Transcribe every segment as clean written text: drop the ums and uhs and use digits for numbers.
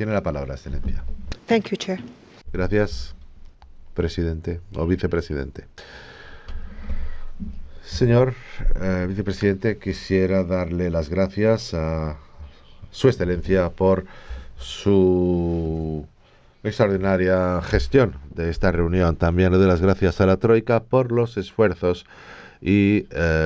Tiene la palabra, Excelencia. Thank you, Chair. Gracias, presidente o vicepresidente. Señor vicepresidente, quisiera darle las gracias a Su Excelencia por su extraordinaria gestión de esta reunión. También le doy las gracias a la Troika por los esfuerzos y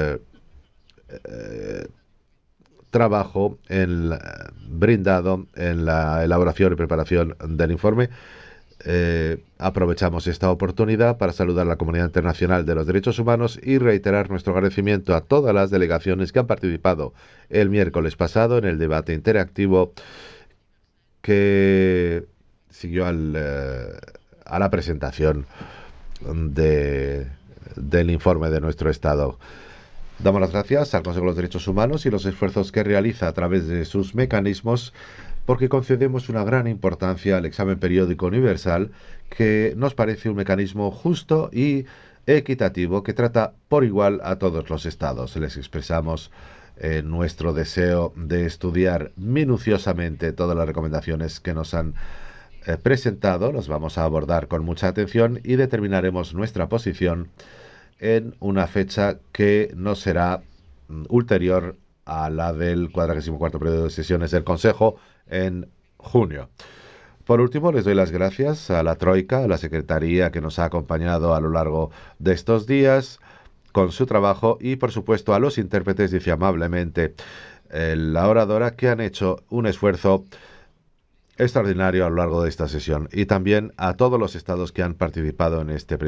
trabajo brindado en la elaboración y preparación del informe. Aprovechamos esta oportunidad para saludar a la comunidad internacional de los derechos humanos y reiterar nuestro agradecimiento a todas las delegaciones que han participado el miércoles pasado en el debate interactivo que siguió a la presentación del informe de nuestro Estado. Damos las gracias al Consejo de los Derechos Humanos y los esfuerzos que realiza a través de sus mecanismos, porque concedemos una gran importancia al examen periódico universal, que nos parece un mecanismo justo y equitativo que trata por igual a todos los estados. Les expresamos nuestro deseo de estudiar minuciosamente todas las recomendaciones que nos han presentado. Los vamos a abordar con mucha atención y determinaremos nuestra posición en una fecha que no será ulterior a la del 44º periodo de sesiones del Consejo en junio. Por último, les doy las gracias a la Troika, a la Secretaría que nos ha acompañado a lo largo de estos días con su trabajo y, por supuesto, a los intérpretes, dice amablemente la oradora, que han hecho un esfuerzo extraordinario a lo largo de esta sesión, y también a todos los estados que han participado en este